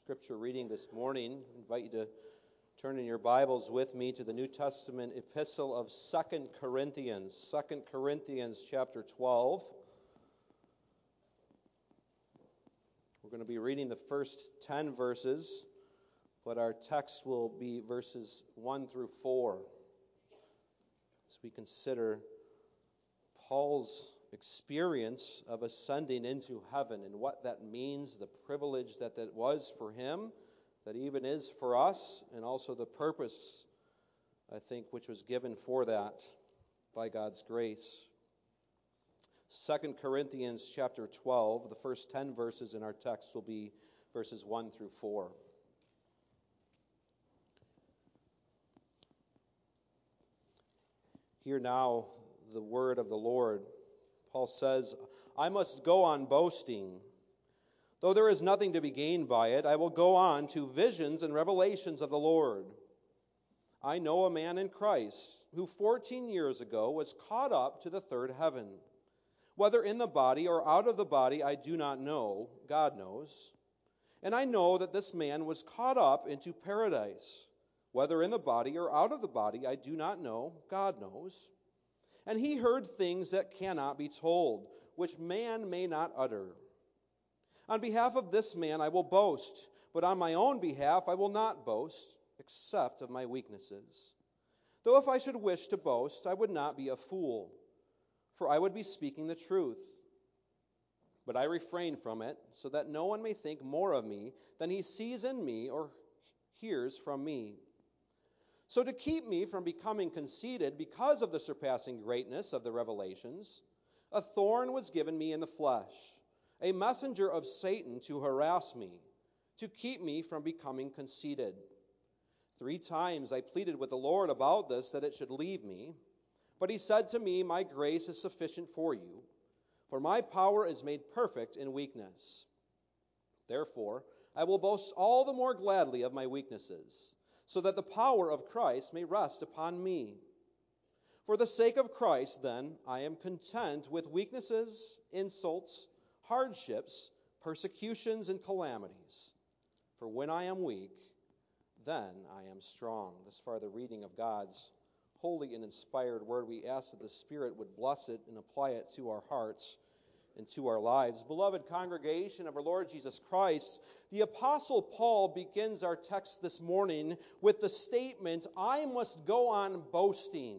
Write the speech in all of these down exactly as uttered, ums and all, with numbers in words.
scripture reading this morning. I invite you to turn in your Bibles with me to the New Testament epistle of Second Corinthians. Second Corinthians chapter twelve. We're going to be reading the first ten verses, but our text will be verses one through four as we consider Paul's experience of ascending into heaven and what that means, the privilege that that was for him, that even is for us, and also the purpose, I think, which was given for that by God's grace. Second Corinthians chapter twelve, the first ten verses in our text will be verses one through four. Hear now the word of the Lord. Paul says, I must go on boasting. Though there is nothing to be gained by it, I will go on to visions and revelations of the Lord. I know a man in Christ who fourteen years ago was caught up to the third heaven. Whether in the body or out of the body, I do not know. God knows. And I know that this man was caught up into paradise. Whether in the body or out of the body, I do not know. God knows. And he heard things that cannot be told, which man may not utter. On behalf of this man I will boast, but on my own behalf I will not boast, except of my weaknesses. Though if I should wish to boast, I would not be a fool, for I would be speaking the truth. But I refrain from it, so that no one may think more of me than he sees in me or hears from me. So to keep me from becoming conceited because of the surpassing greatness of the revelations, a thorn was given me in the flesh, a messenger of Satan to harass me, to keep me from becoming conceited. Three times I pleaded with the Lord about this, that it should leave me. But he said to me, my grace is sufficient for you, for my power is made perfect in weakness. Therefore, I will boast all the more gladly of my weaknesses, so that the power of Christ may rest upon me. For the sake of Christ, then, I am content with weaknesses, insults, hardships, persecutions, and calamities. For when I am weak, then I am strong. This far the reading of God's holy and inspired word. We ask that the Spirit would bless it and apply it to our hearts and to our lives. Beloved congregation of our Lord Jesus Christ, the Apostle Paul begins our text this morning with the statement, I must go on boasting.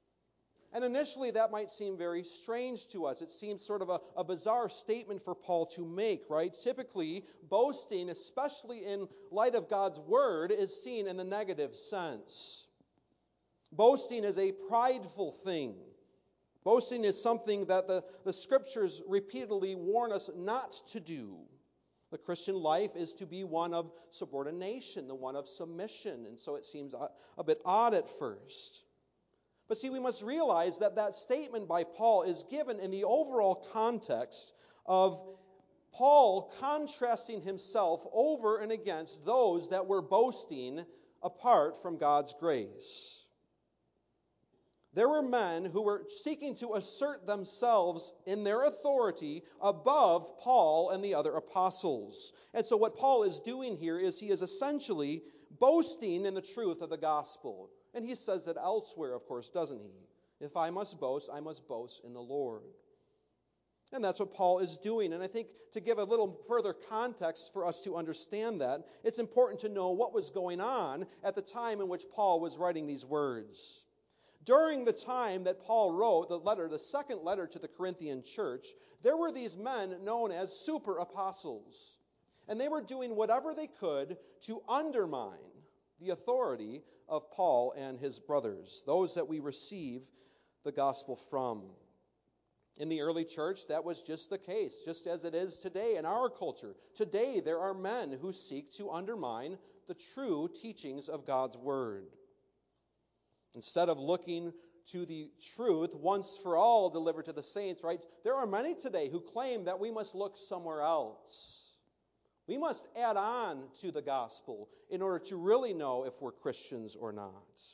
And initially that might seem very strange to us. It seems sort of a, a bizarre statement for Paul to make, right? Typically, boasting, especially in light of God's word, is seen in the negative sense. Boasting is a prideful thing. Boasting is something that the, the Scriptures repeatedly warn us not to do. The Christian life is to be one of subordination, the one of submission, and so it seems a, a bit odd at first. But see, we must realize that that statement by Paul is given in the overall context of Paul contrasting himself over and against those that were boasting apart from God's grace. There were men who were seeking to assert themselves in their authority above Paul and the other apostles. And so what Paul is doing here is he is essentially boasting in the truth of the gospel. And he says that elsewhere, of course, doesn't he? If I must boast, I must boast in the Lord. And that's what Paul is doing. And I think to give a little further context for us to understand that, it's important to know what was going on at the time in which Paul was writing these words. During the time that Paul wrote the letter, the second letter to the Corinthian church, there were these men known as super apostles. And they were doing whatever they could to undermine the authority of Paul and his brothers, those that we receive the gospel from. In the early church, that was just the case, just as it is today in our culture. Today, there are men who seek to undermine the true teachings of God's word. Instead of looking to the truth once for all delivered to the saints, right? There are many today who claim that we must look somewhere else. We must add on to the gospel in order to really know if we're Christians or not.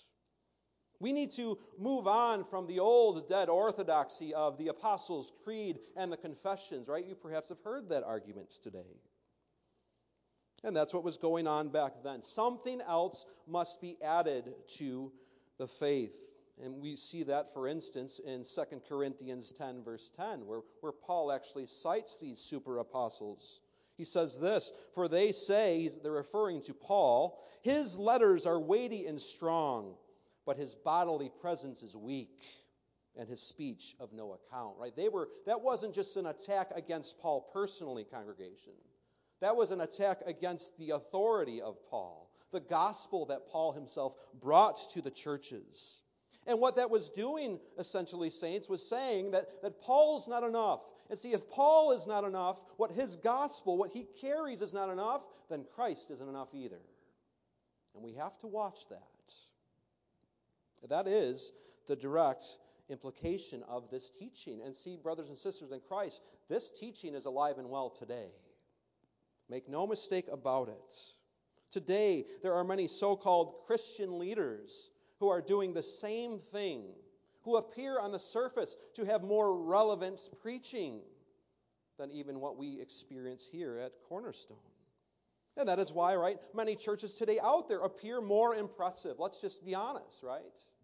We need to move on from the old dead orthodoxy of the Apostles' Creed and the Confessions, right? You perhaps have heard that argument today. And that's what was going on back then. Something else must be added to the faith. And we see that, for instance, in Second Corinthians ten, verse ten, where, where Paul actually cites these super apostles. He says this, "For they say," he's, they're referring to Paul, "his letters are weighty and strong, but his bodily presence is weak, and his speech of no account." Right? They were. That wasn't just an attack against Paul personally, congregation. That was an attack against the authority of Paul, the gospel that Paul himself brought to the churches. And what that was doing, essentially, saints, was saying that, that Paul's not enough. And see, if Paul is not enough, what his gospel, what he carries is not enough, then Christ isn't enough either. And we have to watch that. That is the direct implication of this teaching. And see, brothers and sisters in Christ, this teaching is alive and well today. Make no mistake about it. Today, there are many so-called Christian leaders who are doing the same thing, who appear on the surface to have more relevant preaching than even what we experience here at Cornerstone. And that is why, right, many churches today out there appear more impressive. Let's just be honest, right?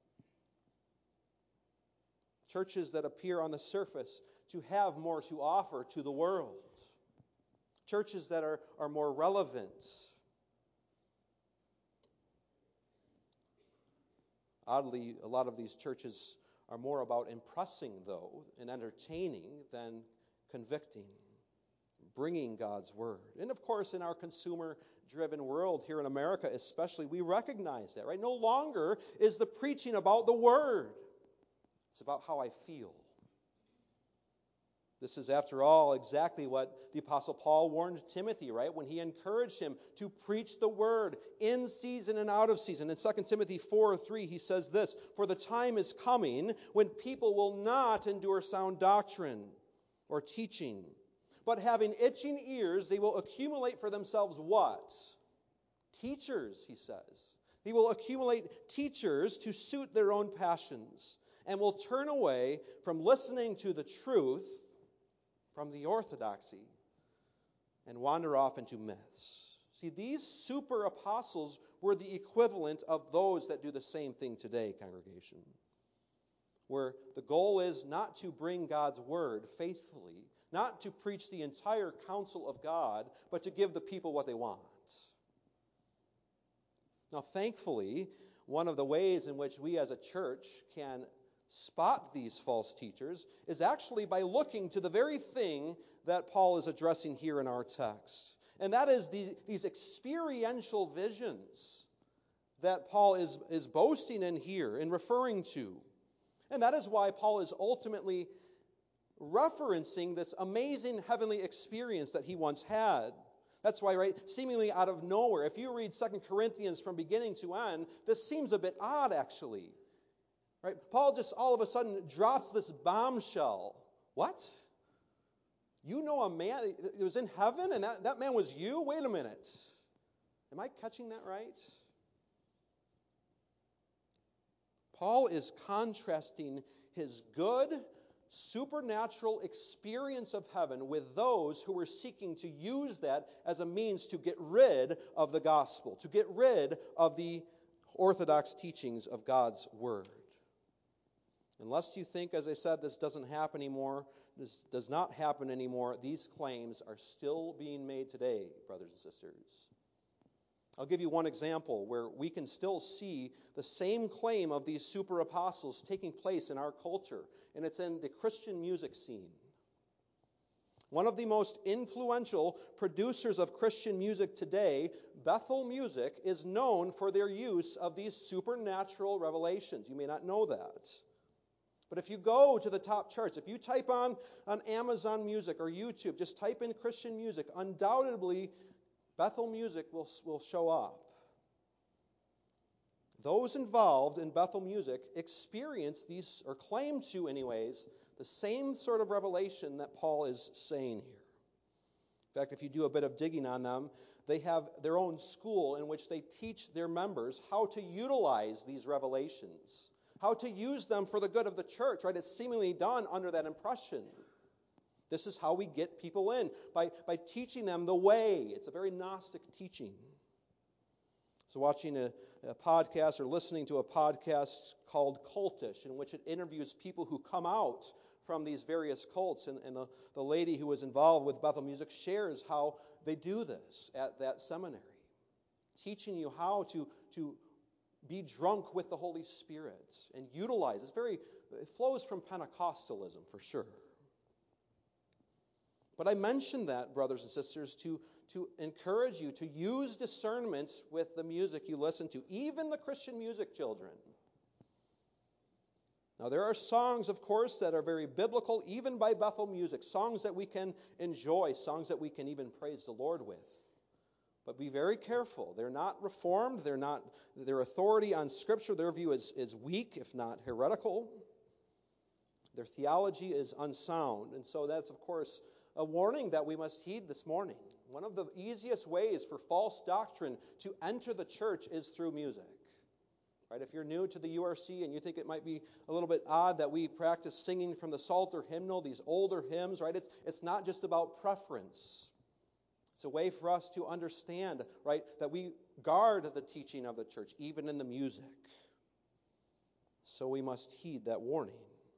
Churches that appear on the surface to have more to offer to the world. Churches that are, are more relevant. Oddly, a lot of these churches are more about impressing, though, and entertaining than convicting, bringing God's word. And of course, in our consumer-driven world here in America especially, we recognize that, right? No longer is the preaching about the word. It's about how I feel. This is, after all, exactly what the Apostle Paul warned Timothy, right? When he encouraged him to preach the word in season and out of season. In Second Timothy four three, he says this, "For the time is coming when people will not endure sound doctrine or teaching, but having itching ears, they will accumulate for themselves" what? Teachers, he says. They will accumulate teachers to suit their own passions, and will turn away from listening to the truth, from the orthodoxy, and wander off into myths. See, these super apostles were the equivalent of those that do the same thing today, congregation. Where the goal is not to bring God's word faithfully, not to preach the entire counsel of God, but to give the people what they want. Now, thankfully, one of the ways in which we as a church can spot these false teachers is actually by looking to the very thing that Paul is addressing here in our text. And that is the, these experiential visions that Paul is, is boasting in here and referring to. And that is why Paul is ultimately referencing this amazing heavenly experience that he once had. That's why, right, seemingly out of nowhere, if you read Second Corinthians from beginning to end, this seems a bit odd, actually. Right? Paul just all of a sudden drops this bombshell. What? You know a man that was in heaven and that, that man was you? Wait a minute. Am I catching that right? Paul is contrasting his good, supernatural experience of heaven with those who were seeking to use that as a means to get rid of the gospel, to get rid of the orthodox teachings of God's word. Unless you think, as I said, this doesn't happen anymore, this does not happen anymore, these claims are still being made today, brothers and sisters. I'll give you one example where we can still see the same claim of these super apostles taking place in our culture, and it's in the Christian music scene. One of the most influential producers of Christian music today, Bethel Music, is known for their use of these supernatural revelations. You may not know that. But if you go to the top charts, if you type on, on Amazon Music or YouTube, just type in Christian music, undoubtedly Bethel Music will, will show up. Those involved in Bethel Music experience these, or claim to anyways, the same sort of revelation that Paul is saying here. In fact, if you do a bit of digging on them, they have their own school in which they teach their members how to utilize these revelations, how to use them for the good of the church, right? It's seemingly done under that impression. This is how we get people in, by, by teaching them the way. It's a very Gnostic teaching. So watching a, a podcast or listening to a podcast called Cultish, in which it interviews people who come out from these various cults. And, and the, the lady who was involved with Bethel Music shares how they do this at that seminary, teaching you how to, to be drunk with the Holy Spirit and utilize. It's very, it flows from Pentecostalism for sure. But I mention that, brothers and sisters, to, to encourage you to use discernment with the music you listen to, even the Christian music, children. Now, there are songs, of course, that are very biblical, even by Bethel Music, songs that we can enjoy, songs that we can even praise the Lord with. But be very careful. They're not reformed. They're not, their authority on Scripture, their view is, is weak, if not heretical. Their theology is unsound. And so that's, of course, a warning that we must heed this morning. One of the easiest ways for false doctrine to enter the church is through music. Right? If you're new to the U R C and you think it might be a little bit odd that we practice singing from the Psalter hymnal, these older hymns, right? It's, it's not just about preference. It's a way for us to understand, right, that we guard the teaching of the church, even in the music. So we must heed that warning.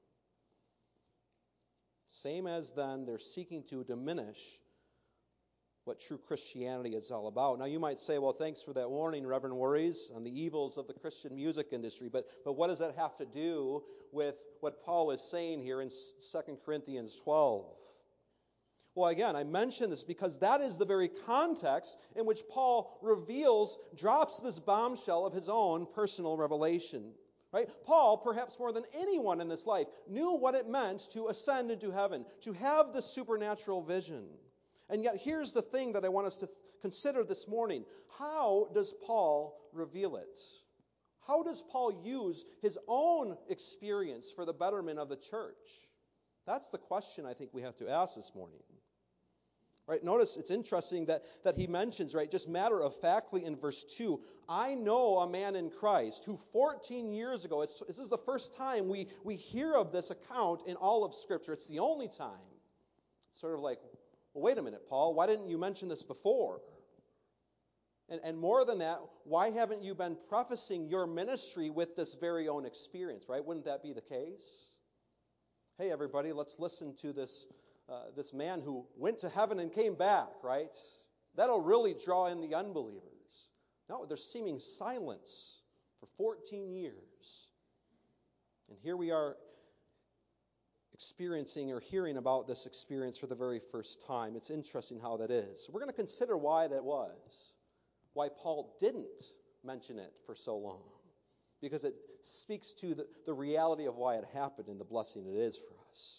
Same as then, they're seeking to diminish what true Christianity is all about. Now you might say, well, thanks for that warning, Reverend Worries, on the evils of the Christian music industry. But, but what does that have to do with what Paul is saying here in Second Corinthians twelve? Well, again, I mention this because that is the very context in which Paul reveals, drops this bombshell of his own personal revelation. Right? Paul, perhaps more than anyone in this life, knew what it meant to ascend into heaven, to have the supernatural vision. And yet here's the thing that I want us to consider this morning. How does Paul reveal it? How does Paul use his own experience for the betterment of the church? That's the question I think we have to ask this morning. Right? Notice it's interesting that, that he mentions, right, just matter of factly in verse two, I know a man in Christ who fourteen years ago, it's, this is the first time we, we hear of this account in all of Scripture. It's the only time. It's sort of like, well, wait a minute, Paul, why didn't you mention this before? And, and more than that, why haven't you been prefacing your ministry with this very own experience, right? Wouldn't that be the case? Hey, everybody, let's listen to this Uh, this man who went to heaven and came back, right? That'll really draw in the unbelievers. No, there's seeming silence for fourteen years. And here we are experiencing or hearing about this experience for the very first time. It's interesting how that is. We're going to consider why that was, why Paul didn't mention it for so long, because it speaks to the, the reality of why it happened and the blessing it is for us.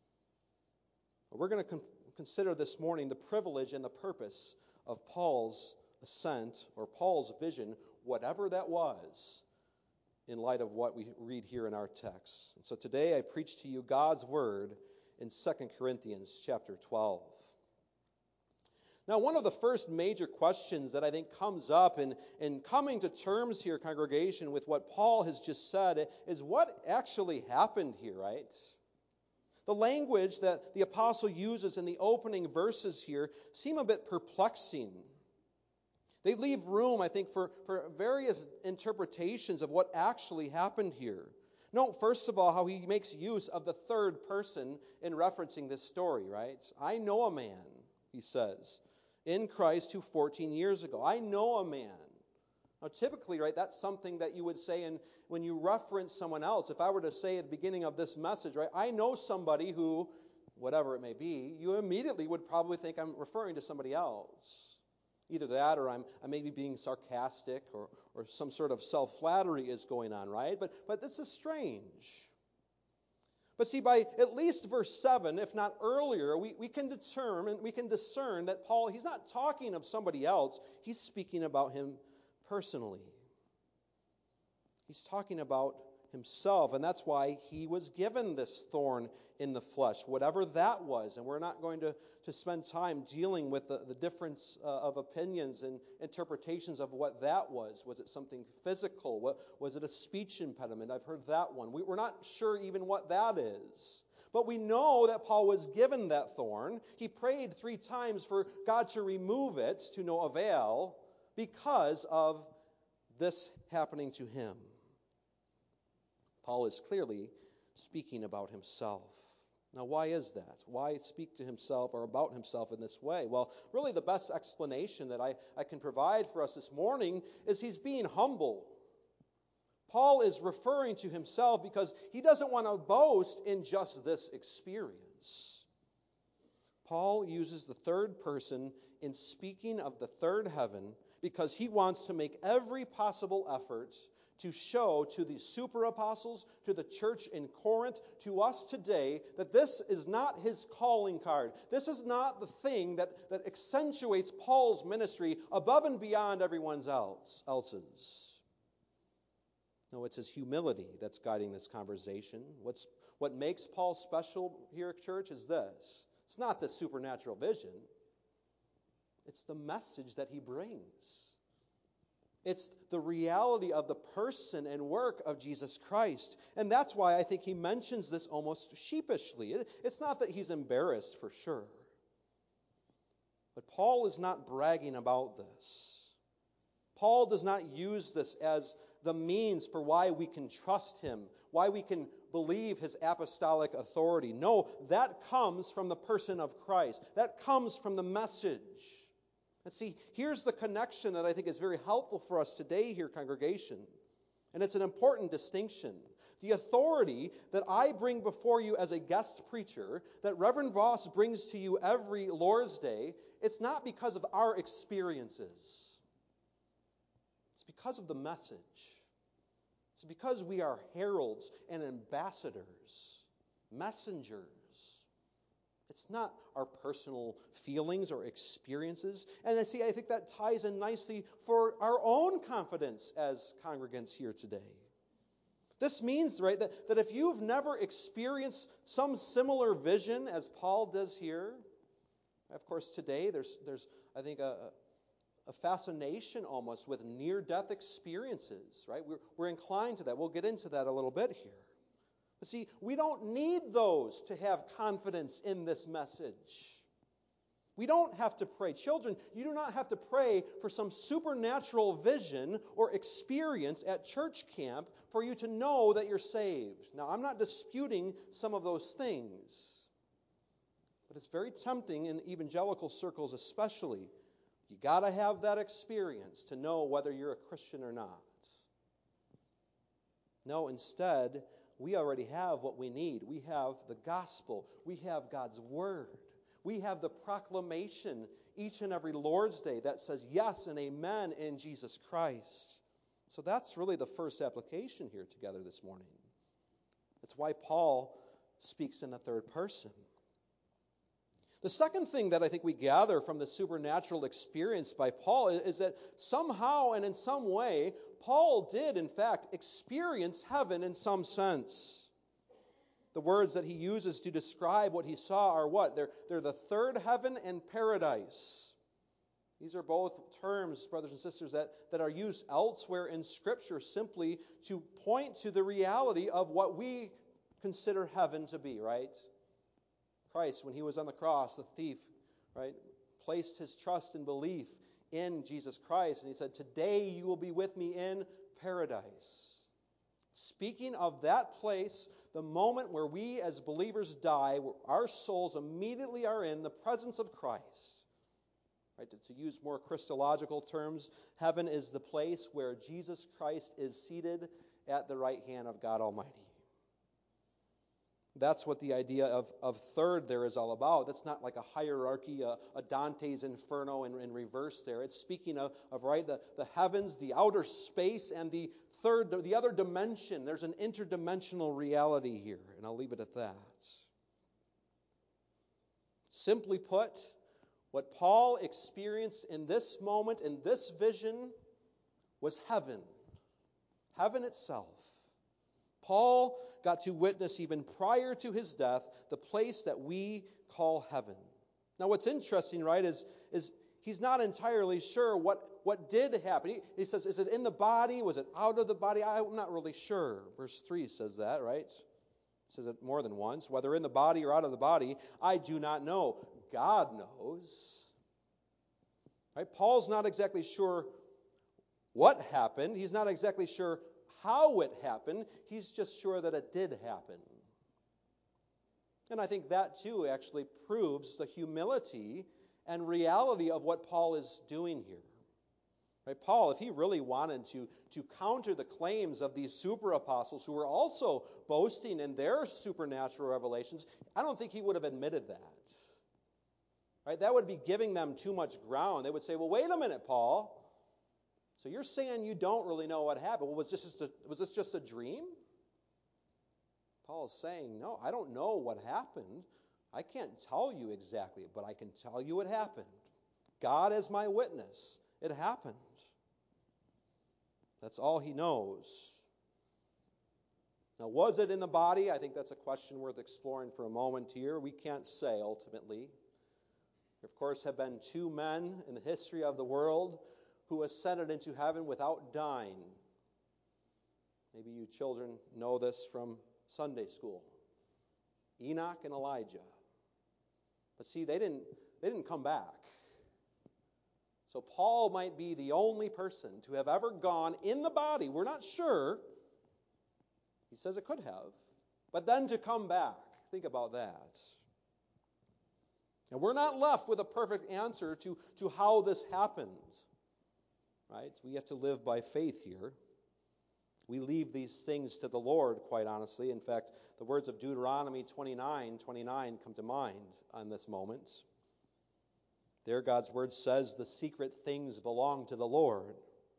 We're going to con- consider this morning the privilege and the purpose of Paul's ascent or Paul's vision, whatever that was, in light of what we read here in our text. And so today I preach to you God's word in Second Corinthians chapter twelve. Now, one of the first major questions that I think comes up in, in coming to terms here, congregation, with what Paul has just said is what actually happened here, right? The language that the apostle uses in the opening verses here seem a bit perplexing. They leave room, I think, for, for various interpretations of what actually happened here. Note, first of all, how he makes use of the third person in referencing this story, right? I know a man, he says, in Christ who fourteen years ago. I know a man. Now, typically, right, that's something that you would say in, when you reference someone else. If I were to say at the beginning of this message, right, I know somebody who, whatever it may be, you immediately would probably think I'm referring to somebody else. Either that or I'm, I may be being sarcastic or, or some sort of self-flattery is going on, right? But, but this is strange. But see, by at least verse seven, if not earlier, we, we can determine, we can discern that Paul, he's not talking of somebody else. He's speaking about him personally. He's talking about himself, and that's why he was given this thorn in the flesh, whatever that was. And we're not going to, to spend time dealing with the, the difference uh, of opinions and interpretations of what that was. Was it something physical? What, was it a speech impediment? I've heard that one. We, we're not sure even what that is. But we know that Paul was given that thorn. He prayed three times for God to remove it to no avail because of this happening to him. Paul is clearly speaking about himself. Now, why is that? Why speak to himself or about himself in this way? Well, really the best explanation that I, I can provide for us this morning is he's being humble. Paul is referring to himself because he doesn't want to boast in just this experience. Paul uses the third person in speaking of the third heaven because he wants to make every possible effort to show to the super apostles, to the church in Corinth, to us today, that this is not his calling card. This is not the thing that, that accentuates Paul's ministry above and beyond everyone else, else's. No, it's his humility that's guiding this conversation. What's, what makes Paul special here at church is this. It's not the supernatural vision. It's the message that he brings. It's the reality of the person and work of Jesus Christ. And that's why I think he mentions this almost sheepishly. It's not that he's embarrassed, for sure. But Paul is not bragging about this. Paul does not use this as the means for why we can trust him, why we can believe his apostolic authority. No, that comes from the person of Christ. That comes from the message. And see, here's the connection that I think is very helpful for us today here, congregation. And it's an important distinction. The authority that I bring before you as a guest preacher, that Reverend Voss brings to you every Lord's Day, it's not because of our experiences. It's because of the message. It's because we are heralds and ambassadors, messengers. It's not our personal feelings or experiences. And I see, I think that ties in nicely for our own confidence as congregants here today. This means, right, that, that if you've never experienced some similar vision as Paul does here, of course today there's, there's I think, a, a fascination almost with near-death experiences, right? We're, we're inclined to that. We'll get into that a little bit here. But see, we don't need those to have confidence in this message. We don't have to pray. Children, you do not have to pray for some supernatural vision or experience at church camp for you to know that you're saved. Now, I'm not disputing some of those things. But it's very tempting in evangelical circles especially. You got to have that experience to know whether you're a Christian or not. No, instead, we already have what we need. We have the gospel. We have God's word. We have the proclamation each and every Lord's Day that says yes and amen in Jesus Christ. So that's really the first application here together this morning. That's why Paul speaks in the third person. The second thing that I think we gather from the supernatural experience by Paul is that somehow and in some way, Paul did, in fact, experience heaven in some sense. The words that he uses to describe what he saw are what? They're, they're the third heaven and paradise. These are both terms, brothers and sisters, that, that are used elsewhere in Scripture simply to point to the reality of what we consider heaven to be, right? Christ, when he was on the cross, the thief, right, placed his trust and belief in Jesus Christ. And he said, today you will be with me in paradise. Speaking of that place, the moment where we as believers die, where our souls immediately are in the presence of Christ. Right, to, to use more Christological terms, heaven is the place where Jesus Christ is seated at the right hand of God Almighty. That's what the idea of, of third there is all about. That's not like a hierarchy, a, a Dante's Inferno in, in reverse there. It's speaking of, of right, the, the heavens, the outer space, and the third, the other dimension. There's an interdimensional reality here, and I'll leave it at that. Simply put, what Paul experienced in this moment, in this vision, was heaven. Heaven itself. Paul got to witness even prior to his death the place that we call heaven. Now what's interesting, right, is, is he's not entirely sure what, what did happen. He, he says, is it in the body? Was it out of the body? I'm not really sure. Verse three says that, right? says it more than once, whether in the body or out of the body, I do not know. God knows. Right? Paul's not exactly sure what happened. He's not exactly sure how it happened. He's just sure that it did happen. And I think that too actually proves the humility and reality of what Paul is doing here. Right? Paul, if he really wanted to, to counter the claims of these super apostles who were also boasting in their supernatural revelations, I don't think he would have admitted that. Right? That would be giving them too much ground. They would say, well, wait a minute, Paul. So you're saying you don't really know what happened. Well, was this just a, was this just a dream? Paul is saying, no, I don't know what happened. I can't tell you exactly, but I can tell you what happened. God is my witness. It happened. That's all he knows. Now, was it in the body? I think that's a question worth exploring for a moment here. We can't say ultimately. There, of course, have been two men in the history of the world who ascended into heaven without dying. Maybe you children know this from Sunday school. Enoch and Elijah. But see, they didn't, they didn't come back. So Paul might be the only person to have ever gone in the body. We're not sure. He says it could have. But then to come back. Think about that. And we're not left with a perfect answer to, to how this happened. Right? So we have to live by faith here. We leave these things to the Lord, quite honestly. In fact, the words of Deuteronomy twenty-nine twenty-nine come to mind on this moment. There, God's word says the secret things belong to the Lord.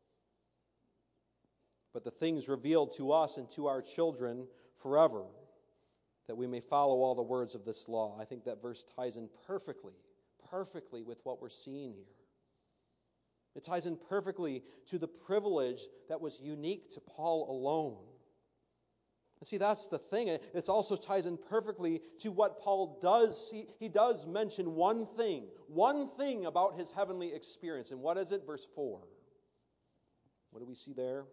But the things revealed to us and to our children forever, that we may follow all the words of this law. I think that verse ties in perfectly, perfectly with what we're seeing here. It ties in perfectly to the privilege that was unique to Paul alone. See, that's the thing. It also ties in perfectly to what Paul does. He, he does mention one thing, one thing about his heavenly experience. And what is it? Verse four. What do we see there?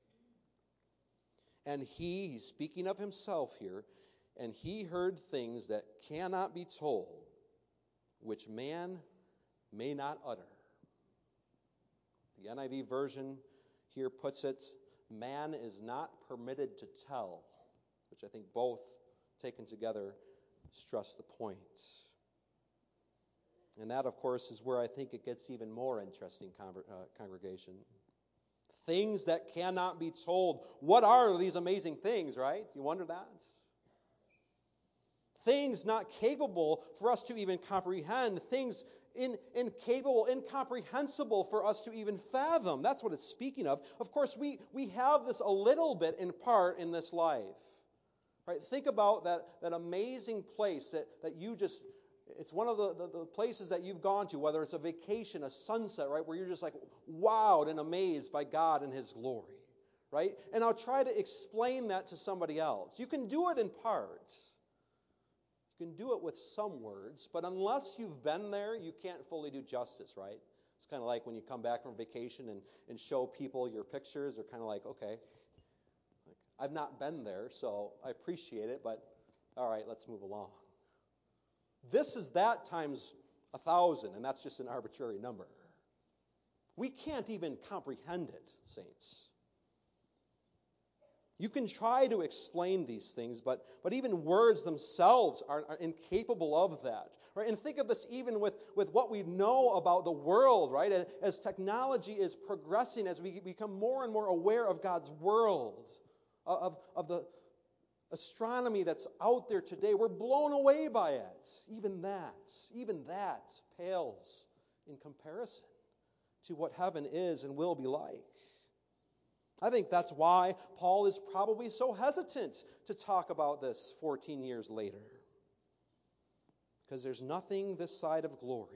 And he, he's speaking of himself here, and he heard things that cannot be told, which man may not utter. The N I V version here puts it, man is not permitted to tell, which I think both taken together stress the point. And that, of course, is where I think it gets even more interesting, conver- uh, congregation. Things that cannot be told. What are these amazing things, right? You wonder that? Things not capable for us to even comprehend. Things in, incapable, incomprehensible for us to even fathom. That's what it's speaking of. Of course, we, we have this a little bit in part in this life. Right? Think about that, that amazing place that, that you just, it's one of the, the, the places that you've gone to, whether it's a vacation, a sunset, right, where you're just like wowed and amazed by God and His glory. Right? And I'll try to explain that to somebody else. You can do it in part. You can do it with some words, but unless you've been there, you can't fully do justice, right? It's kind of like when you come back from vacation and, and show people your pictures. They're kind of like, okay, like, I've not been there, so I appreciate it, but all right, let's move along. This is that times a thousand, and that's just an arbitrary number. We can't even comprehend it, saints. You can try to explain these things, but, but even words themselves are, are incapable of that. Right? And think of this even with, with what we know about the world, right? As, as technology is progressing, as we become more and more aware of God's world, of, of the astronomy that's out there today, we're blown away by it. Even that, even that pales in comparison to what heaven is and will be like. I think that's why Paul is probably so hesitant to talk about this fourteen years later. Because there's nothing this side of glory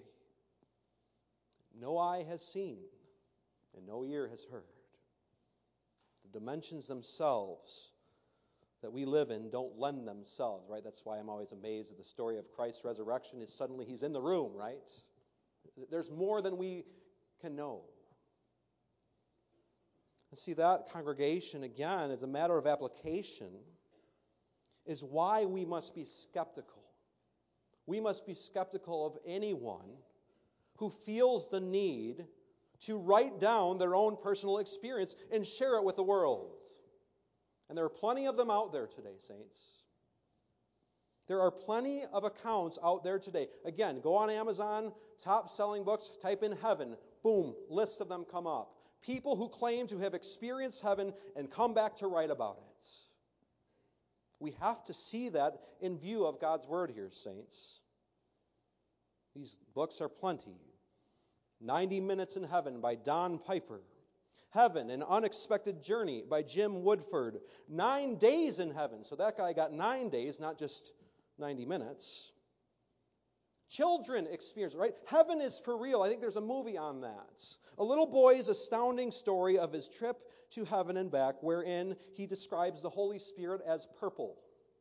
no eye has seen and no ear has heard. The dimensions themselves that we live in don't lend themselves, right? That's why I'm always amazed at the story of Christ's resurrection is suddenly He's in the room, right? There's more than we can know. See, that congregation, again, is a matter of application. is why we must be skeptical. We must be skeptical of anyone who feels the need to write down their own personal experience and share it with the world. And there are plenty of them out there today, saints. There are plenty of accounts out there today. Again, go on Amazon, top-selling books, type in heaven. Boom, list of them come up. People who claim to have experienced heaven and come back to write about it. We have to see that in view of God's Word here, saints. These books are plenty. ninety Minutes in Heaven by Don Piper. Heaven, An Unexpected Journey by Jim Woodford. Nine Days in Heaven. So that guy got nine days, not just ninety minutes. Children experience, right? Heaven is for real. I think there's a movie on that. A little boy's astounding story of his trip to heaven and back, wherein he describes the Holy Spirit as purple.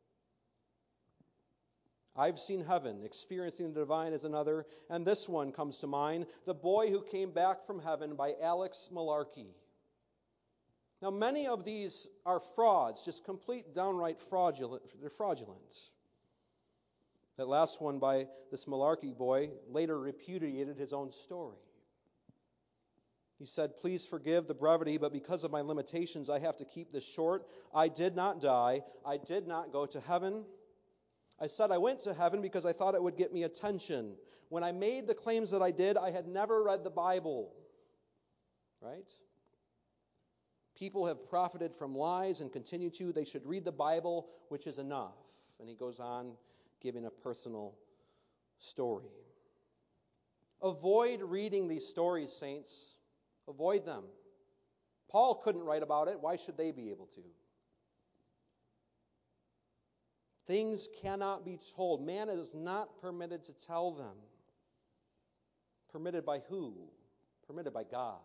I've Seen Heaven, Experiencing the Divine is another, and this one comes to mind, The Boy Who Came Back from Heaven by Alex Malarkey. Now, many of these are frauds, just complete, downright fraudulent. They're fraudulent. That last one by this Malarkey boy later repudiated his own story. He said, "Please forgive the brevity, but because of my limitations, I have to keep this short. I did not die. I did not go to heaven. I said I went to heaven because I thought it would get me attention. When I made the claims that I did, I had never read the Bible." Right? People have profited from lies and continue to. They should read the Bible, which is enough. And he goes on giving a personal story. Avoid reading these stories, saints. Avoid them. Paul couldn't write about it. Why should they be able to? Things cannot be told. Man is not permitted to tell them. Permitted by who? Permitted by God.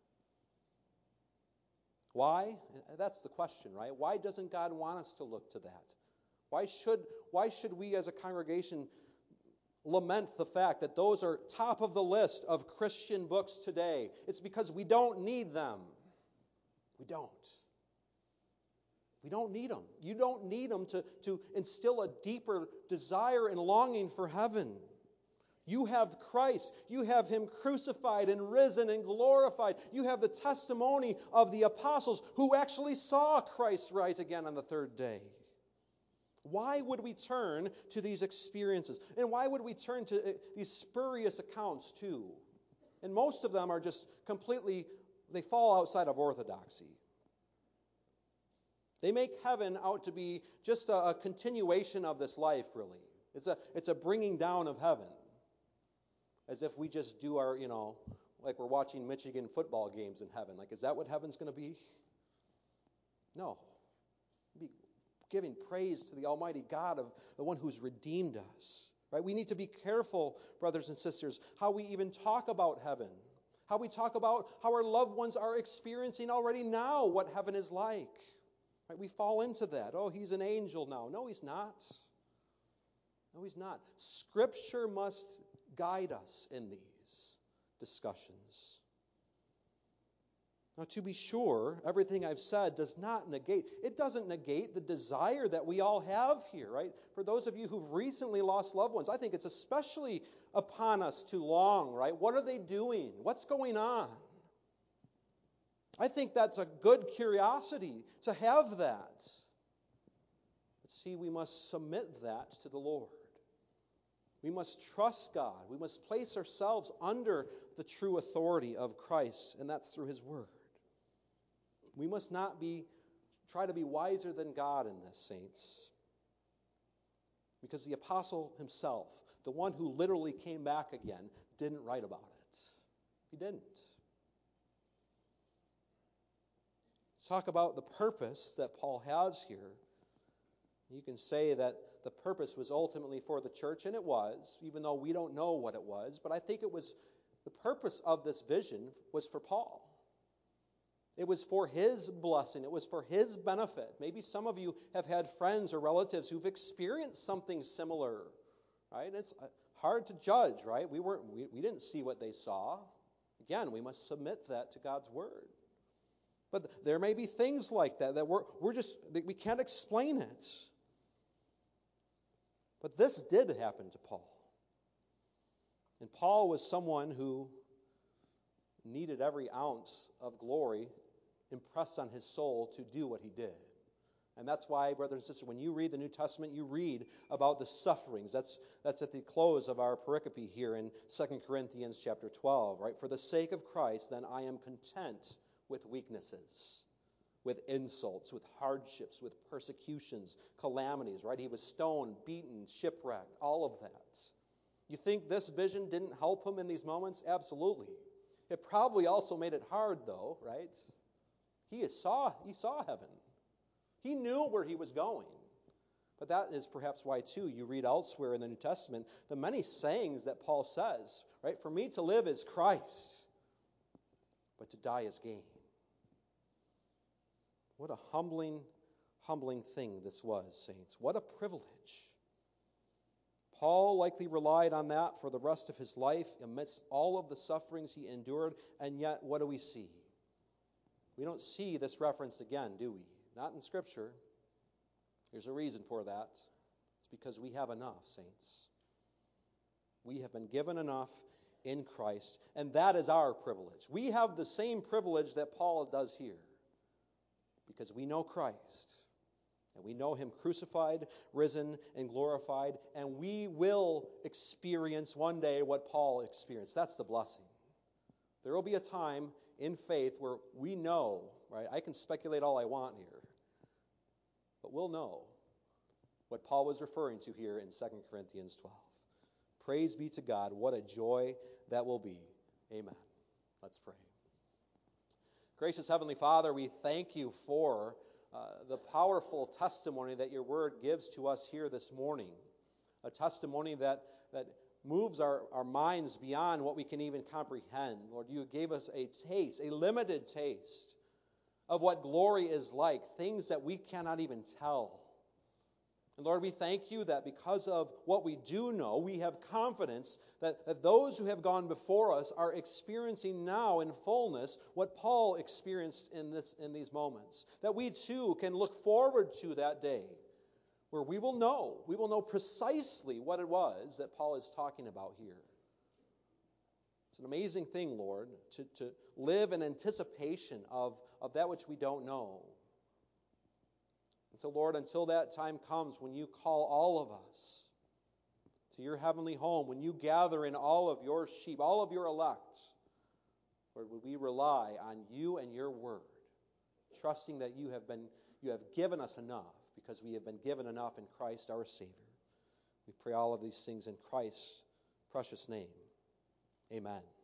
Why? That's the question, right? Why doesn't God want us to look to that? Why should, why should we as a congregation lament the fact that those are top of the list of Christian books today? It's because we don't need them. We don't. We don't need them. You don't need them to, to instill a deeper desire and longing for heaven. You have Christ. You have Him crucified and risen and glorified. You have the testimony of the apostles who actually saw Christ rise again on the third day. Why would we turn to these experiences? And why would we turn to these spurious accounts too? And most of them are just completely, they fall outside of orthodoxy. They make heaven out to be just a, a continuation of this life, really. It's a, it's a bringing down of heaven. As if we just do our, you know, like we're watching Michigan football games in heaven. Like, is that what heaven's going to be? No. Be giving praise to the Almighty God, of the one who's redeemed us. Right? We need to be careful, brothers and sisters, how we even talk about heaven. How we talk about how our loved ones are experiencing already now what heaven is like. Right? We fall into that. Oh, he's an angel now. No, he's not. No, he's not. Scripture must guide us in these discussions. Now, to be sure, everything I've said does not negate, it doesn't negate the desire that we all have here, right? For those of you who've recently lost loved ones, I think it's especially upon us to long, right? What are they doing? What's going on? I think that's a good curiosity to have that. But see, we must submit that to the Lord. We must trust God. We must place ourselves under the true authority of Christ, and that's through His Word. We must not be try to be wiser than God in this, saints. Because the apostle himself, the one who literally came back again, didn't write about it. He didn't. Let's talk about the purpose that Paul has here. You can say that the purpose was ultimately for the church, and it was, even though we don't know what it was. But I think it was, the purpose of this vision was for Paul. It was for his blessing. It was for his benefit. Maybe some of you have had friends or relatives who've experienced something similar, right? It's hard to judge, right? We weren't, we, we didn't see what they saw. Again, we must submit that to God's Word. But there may be things like that that we're we're just we can't explain it. But this did happen to Paul. And Paul was someone who needed every ounce of glory impressed on his soul to do what he did. And that's why, brothers and sisters, when you read the New Testament, you read about the sufferings. That's, that's at the close of our pericope here in Second Corinthians chapter twelve, right? For the sake of Christ, then I am content with weaknesses, with insults, with hardships, with persecutions, calamities, right? He was stoned, beaten, shipwrecked, all of that. You think this vision didn't help him in these moments? Absolutely. It probably also made it hard, though, right? He saw, he saw heaven. He knew where he was going. But that is perhaps why, too, you read elsewhere in the New Testament the many sayings that Paul says, right? For me to live is Christ, but to die is gain. What a humbling, humbling thing this was, saints. What a privilege. Paul likely relied on that for the rest of his life amidst all of the sufferings he endured, and yet what do we see? We don't see this referenced again, do we? Not in Scripture. There's a reason for that. It's because we have enough, saints. We have been given enough in Christ, and that is our privilege. We have the same privilege that Paul does here because we know Christ, and we know him crucified, risen, and glorified, and we will experience one day what Paul experienced. That's the blessing. There will be a time in faith where we know, right? I can speculate all I want here, but we'll know what Paul was referring to here in Second Corinthians twelve. Praise be to God. What a joy that will be. Amen. Let's pray. Gracious Heavenly Father, we thank you for uh, the powerful testimony that your word gives to us here this morning. A testimony that, that moves our, our minds beyond what we can even comprehend. Lord, you gave us a taste, a limited taste of what glory is like, things that we cannot even tell. And Lord, we thank you that because of what we do know, we have confidence that, that those who have gone before us are experiencing now in fullness what Paul experienced in this in these moments. That we too can look forward to that day where we will know, we will know precisely what it was that Paul is talking about here. It's an amazing thing, Lord, to, to live in anticipation of, of that which we don't know. And so, Lord, until that time comes when you call all of us to your heavenly home, when you gather in all of your sheep, all of your elect, Lord, would we rely on you and your word, trusting that you have been, you have given us enough, because we have been given enough in Christ our Savior. We pray all of these things in Christ's precious name. Amen.